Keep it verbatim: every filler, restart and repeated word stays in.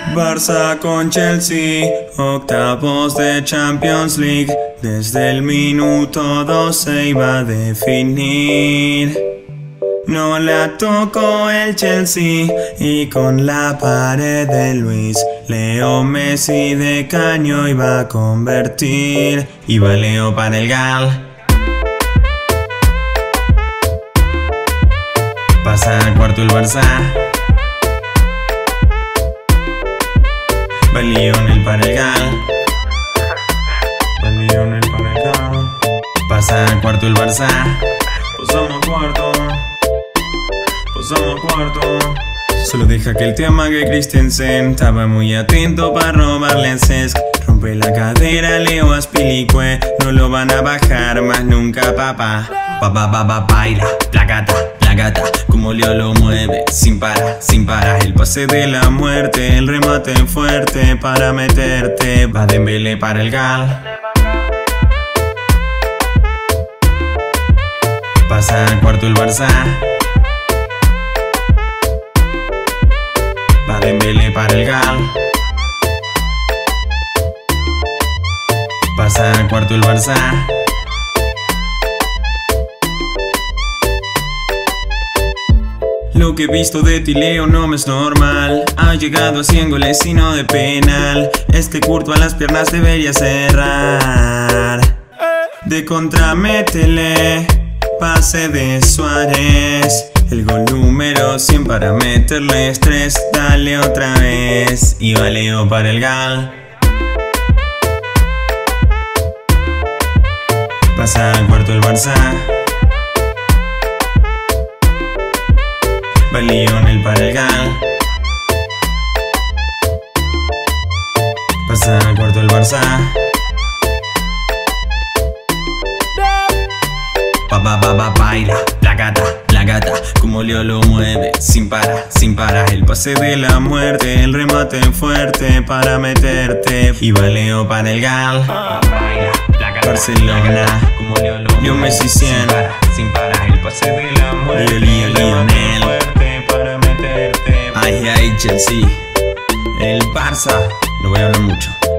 Barça con Chelsea, octavos de Champions League. Desde el minuto dos se iba a definir. No la tocó el Chelsea y con la pared de Luis Leo Messi de caño iba a convertir. Iba Leo para el Gal. Pasa al cuarto el Barça. Va Lionel para el Gal. Va Lionel para el Gal. Pasa al cuarto el Barça. Pasamos cuarto. Pasamos cuarto. Solo deja que el tío amague Christensen. Estaba muy atento para robarle a Cesc. Rompe la cadera, Leo Azpilicueta. No lo van a bajar más nunca, papá. Papá, papá, baila, placata, placata. Como Leo lo mueve, sin parar, sin parar. El pase de la muerte, el remate fuerte para meterte. Va Dembélé para el Gal. Pasa al cuarto el Barça. Va Dembélé para el Gal. Pasa al cuarto el Barça. Lo que he visto de ti, Leo, no me es normal. Ha llegado a cien goles y no de penal. Este curto a las piernas debería cerrar. De contra métele, pase de Suárez. El gol número cien para meterle estrés. Dale otra vez. Y va Leo para el Gal. Pasa al cuarto el Barça. Va Lionel para el Gal. Pasa al cuarto el Barça. Pa pa pa pa baila, placata, placata. Como Leo lo mueve, sin parar, sin parar. El pase de la muerte, el remate fuerte para meterte. Y va Leo para el Gal. Barcelona, como Leo lo mueve, Messi cien, sin parar. El pase de la muerte, Leo, Lionel para meterte. Ay, ay, Chelsea, el Barça. No voy a hablar mucho.